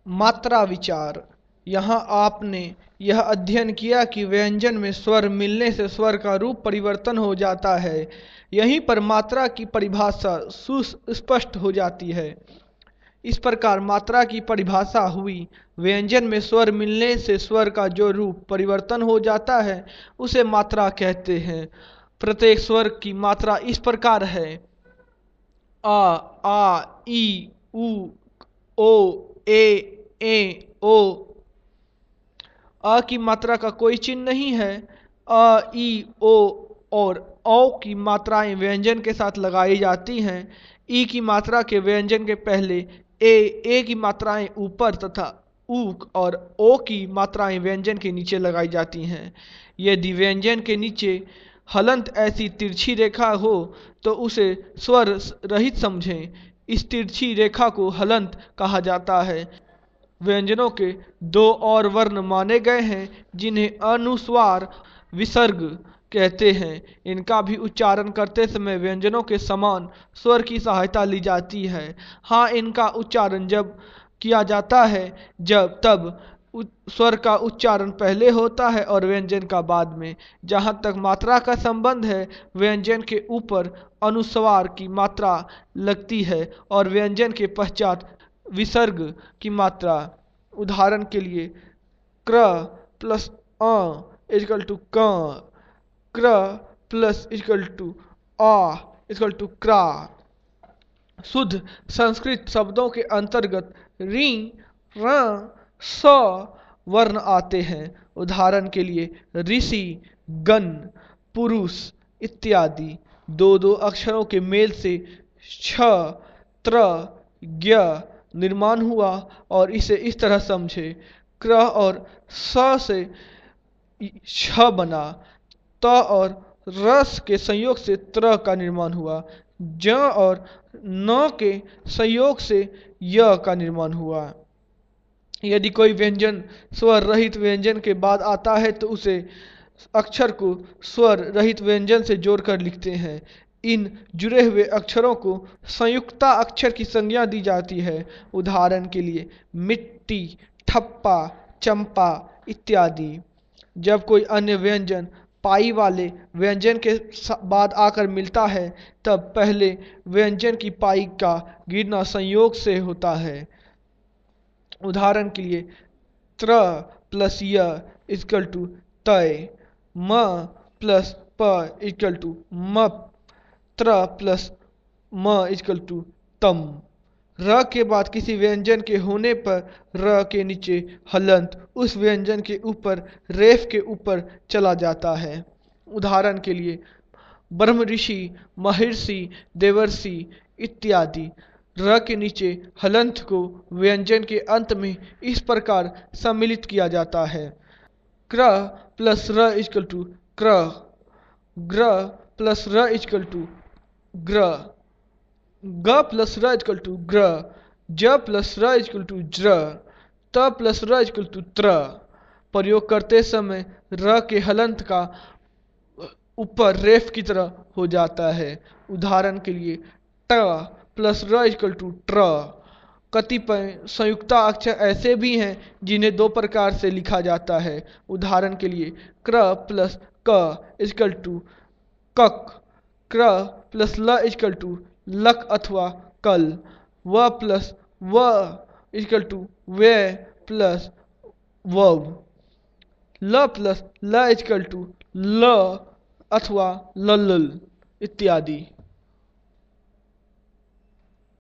मात्रा विचार। यहाँ आपने यह अध्ययन किया कि व्यंजन में स्वर मिलने से स्वर का रूप परिवर्तन हो जाता है। यहीं पर मात्रा की परिभाषा सुस्पष्ट हो जाती है। इस प्रकार मात्रा की परिभाषा हुई, व्यंजन में स्वर मिलने से स्वर का जो रूप परिवर्तन हो जाता है उसे मात्रा कहते हैं। प्रत्येक स्वर की मात्रा इस प्रकार है: अ, आ, ई, उ, ओ, ए, ओ। अ की मात्रा का कोई चिन्ह नहीं है। अ, ई, ओ और औ की मात्राएं व्यंजन के साथ लगाई जाती हैं। ई की मात्रा के व्यंजन के पहले ए की मात्राएं ऊपर तथा उ और ओ की मात्राएं व्यंजन के नीचे लगाई जाती हैं। यदि व्यंजन के नीचे हलंत ऐसी तिरछी रेखा हो तो उसे स्वर रहित समझें। इस तिरछी रेखा को हलंत कहा जाता है। व्यंजनों के दो और वर्ण माने गए हैं जिन्हें अनुस्वार विसर्ग कहते हैं। इनका भी उच्चारण करते समय व्यंजनों के समान स्वर की सहायता ली जाती है। हाँ, इनका उच्चारण जब किया जाता है तब स्वर का उच्चारण पहले होता है और व्यंजन का बाद में। जहाँ तक मात्रा का संबंध है, व्यंजन के ऊपर अनुस्वार की मात्रा लगती है और व्यंजन के पश्चात विसर्ग की मात्रा। उदाहरण के लिए क्र प्लस इजकल टू क, क्र प्लस इजकल टू आ इजकल टू क्रा। शुद्ध संस्कृत शब्दों के अंतर्गत री, र, स वर्ण आते हैं। उदाहरण के लिए ऋषि, गण, पुरुष इत्यादि। दो दो अक्षरों के मेल से छ, त्र, ज्ञ निर्माण हुआ और इसे इस तरह समझे: क्र और स से छ बना, त और रस के संयोग से त्र का निर्माण हुआ, ज और न के संयोग से य का निर्माण हुआ। यदि कोई व्यंजन स्वर रहित व्यंजन के बाद आता है तो उसे अक्षर को स्वर रहित व्यंजन से जोड़कर लिखते हैं। इन जुड़े हुए अक्षरों को संयुक्ता अक्षर की संज्ञा दी जाती है। उदाहरण के लिए मिट्टी, ठप्पा, चंपा इत्यादि। जब कोई अन्य व्यंजन पाई वाले व्यंजन के बाद आकर मिलता है तब पहले व्यंजन की पाई का गिरना संयोग से होता है। उदाहरण के लिए त्र प्लस य इक्वल टू तय, म प्लस प इक्वल टू मप, त्र प्लस म इक्वल टू तम। र के बाद किसी व्यंजन के होने पर र के नीचे हलंत उस व्यंजन के ऊपर रेफ के ऊपर चला जाता है। उदाहरण के लिए ब्रह्म ऋषि, महर्षि, देवर्षि इत्यादि। र के नीचे हलंत को व्यंजन के अंत में इस प्रकार सम्मिलित किया जाता है: क्र प्लस र इक्वल टू क्र, ग्र प्लस र इक्वल टू ग्र, ग प्लस र इक्वल टू ग्र, ज प्लस र इक्वल टू ज्र, त प्लस र इक्वल टू त्र। प्रयोग करते समय र के हलंत का ऊपर रेफ की तरह हो जाता है। उदाहरण के लिए ट प्लस र इक्वल टू ट्र। कतिपय संयुक्ता अक्षर ऐसे भी हैं जिन्हें दो प्रकार से लिखा जाता है। उदाहरण के लिए क्र प्लस क इक्वल टू कक, क्र प्लस ल इक्वल टू लक अथवा कल, व प्लस व इक्वल टू वे प्लस वव, ल प्लस ल इक्वल टू ल अथवा लल्ल इत्यादि।